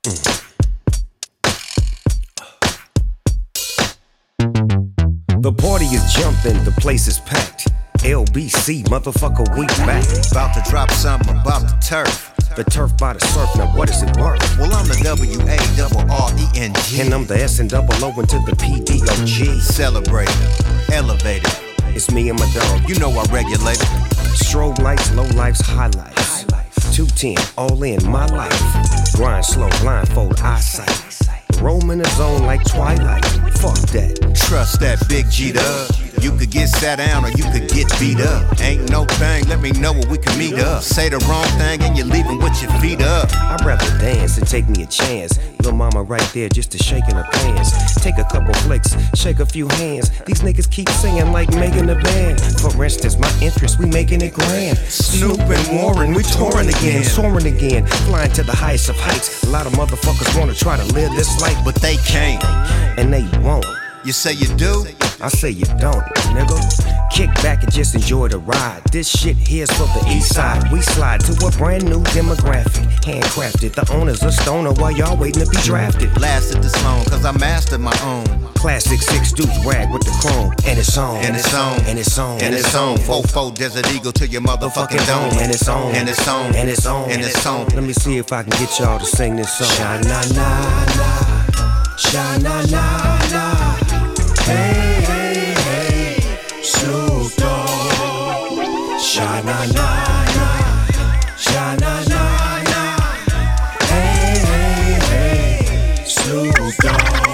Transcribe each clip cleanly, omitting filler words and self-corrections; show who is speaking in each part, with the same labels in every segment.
Speaker 1: The party is jumping, the place is packed. LBC, motherfucker, we back.
Speaker 2: About to drop something about the turf.
Speaker 1: The turf by the surf, now what is it worth?
Speaker 2: Well, I'm the W-A-R-R-E-N-G.
Speaker 1: And I'm the S and double O into the P-D-O-G.
Speaker 2: Celebrate it, elevate it.
Speaker 1: It's me and my dog.
Speaker 2: You know I regulate it.
Speaker 1: Strobe lights, low lights, highlights. 210, all in my life. Grind slow, blindfold, eyesight. Roam in the zone like Twilight. Fuck that.
Speaker 2: Trust that big G'd up. You could get sat down or you could get beat up. Ain't no thing, let me know where we can meet up. Say the wrong thing and you're leaving with your feet up.
Speaker 1: I'd rather dance and take me a chance. Lil' mama right there just to shake in her pants. Take a couple flicks, shake a few hands. These niggas keep singing like Megan the band. For instance, my interest, we making it grand. Snoop and Warren, we touring again. Soaring again, flying to the highest of heights. A lot of motherfuckers wanna try to live this life,
Speaker 2: but they can't.
Speaker 1: And they won't.
Speaker 2: You say you do?
Speaker 1: I say you don't, nigga. Kick back and just enjoy the ride. This shit here's for the east side. We slide to a brand new demographic. Handcrafted, the owner's a stoner while y'all waiting to be drafted.
Speaker 2: Lasted this long cause I mastered my own.
Speaker 1: Classic 6 deuce rag with the chrome. And it's on.
Speaker 2: And it's on.
Speaker 1: And it's on.
Speaker 2: And it's on. 4-4 Desert Eagle to your motherfucking dome.
Speaker 1: And it's on.
Speaker 2: And it's on.
Speaker 1: And it's on.
Speaker 2: And it's on.
Speaker 1: Let me see if I can get y'all to sing this song. Sha-na-na-na. Sha-na-na-na. Hey, hey, hey, Snoop Dogg. Sha-na-na-na, sha-na-na-na. Hey, hey, hey, Snoop Dogg.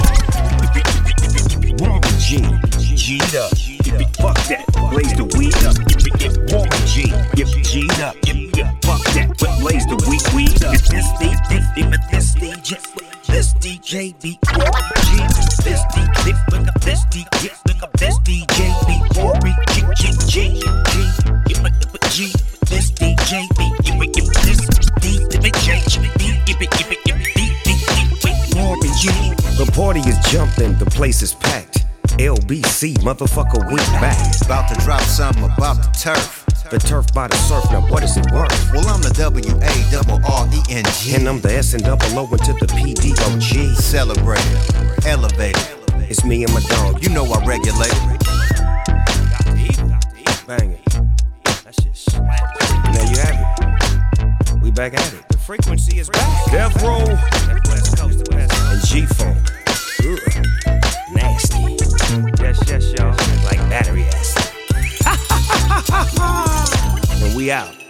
Speaker 1: Warren G, G'd up. Fuck that, blaze the weed up. Warren G, G'd up. Fuck that, but blaze the weed up. This DJ. This DJ be G. This DJ, look up this DJ, look up this DJ be Warren G. G. This DJ be this DJ Warren G. The party is jumping, the place is packed. LBC, motherfucker, we back.
Speaker 2: About to drop something about the turf.
Speaker 1: The turf by the surf, now what is it worth?
Speaker 2: Well, I'm the W-A-R-R-E-N-G.
Speaker 1: And I'm the S and double O into the P-D-O-G.
Speaker 2: Celebrate it, elevate it.
Speaker 1: It's me and my dog.
Speaker 2: You know I regulate it.
Speaker 1: Bang it. That shit slap. There you have it. We back at it. The frequency is back. Death Row. West Coast to West. And G-Funk. Nasty. Yes, y'all. Like battery acid. And we out.